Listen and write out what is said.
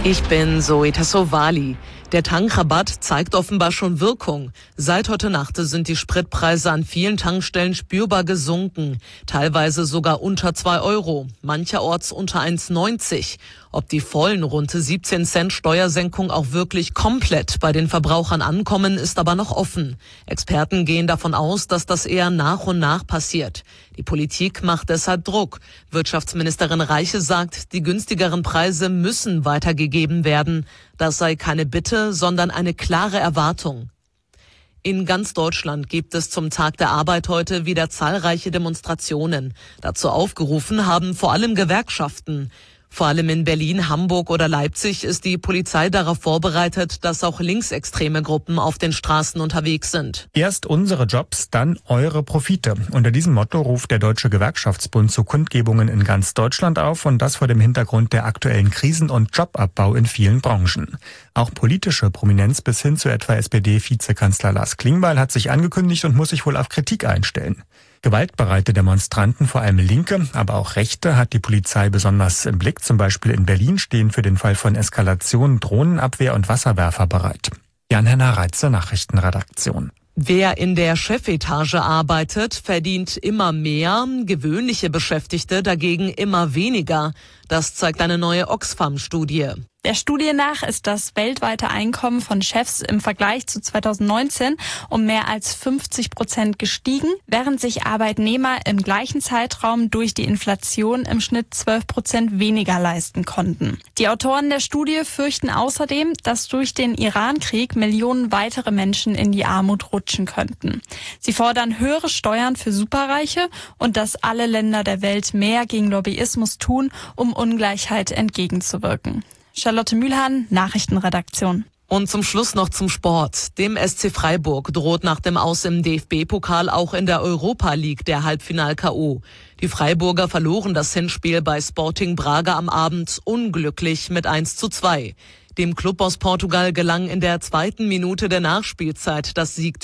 Ich bin Zoe Tassovali. Der Tankrabatt zeigt offenbar schon Wirkung. Seit heute Nacht sind die Spritpreise an vielen Tankstellen spürbar gesunken. Teilweise sogar unter 2 Euro, mancherorts unter 1,90. Ob die vollen rund 17 Cent Steuersenkung auch wirklich komplett bei den Verbrauchern ankommen, ist aber noch offen. Experten gehen davon aus, dass das eher nach und nach passiert. Die Politik macht deshalb Druck. Wirtschaftsministerin Reiche sagt, die günstigeren Preise müssen weitergegeben werden. Das sei keine Bitte, sondern eine klare Erwartung. In ganz Deutschland gibt es zum Tag der Arbeit heute wieder zahlreiche Demonstrationen. Dazu aufgerufen haben vor allem Gewerkschaften. Vor allem in Berlin, Hamburg oder Leipzig ist die Polizei darauf vorbereitet, dass auch linksextreme Gruppen auf den Straßen unterwegs sind. Erst unsere Jobs, dann eure Profite. Unter diesem Motto ruft der Deutsche Gewerkschaftsbund zu Kundgebungen in ganz Deutschland auf und das vor dem Hintergrund der aktuellen Krisen und Jobabbau in vielen Branchen. Auch politische Prominenz bis hin zu etwa SPD-Vizekanzler Lars Klingbeil hat sich angekündigt und muss sich wohl auf Kritik einstellen. Gewaltbereite Demonstranten, vor allem Linke, aber auch Rechte, hat die Polizei besonders im Blick. Zum Beispiel in Berlin stehen für den Fall von Eskalation Drohnenabwehr und Wasserwerfer bereit. Jan-Henner Reitze, Nachrichtenredaktion. Wer in der Chefetage arbeitet, verdient immer mehr, gewöhnliche Beschäftigte dagegen immer weniger. Das zeigt eine neue Oxfam-Studie. Der Studie nach ist das weltweite Einkommen von Chefs im Vergleich zu 2019 um mehr als 50% gestiegen, während sich Arbeitnehmer im gleichen Zeitraum durch die Inflation im Schnitt 12% weniger leisten konnten. Die Autoren der Studie fürchten außerdem, dass durch den Iran-Krieg Millionen weitere Menschen in die Armut rutschen könnten. Sie fordern höhere Steuern für Superreiche und dass alle Länder der Welt mehr gegen Lobbyismus tun, um Ungleichheit entgegenzuwirken. Charlotte Mühlhahn, Nachrichtenredaktion. Und zum Schluss noch zum Sport. Dem SC Freiburg droht nach dem Aus im DFB-Pokal auch in der Europa League der Halbfinal-K.O. Die Freiburger verloren das Hinspiel bei Sporting Braga am Abend unglücklich mit 1:2. Dem Klub aus Portugal gelang in der 2. Minute der Nachspielzeit das Siegtor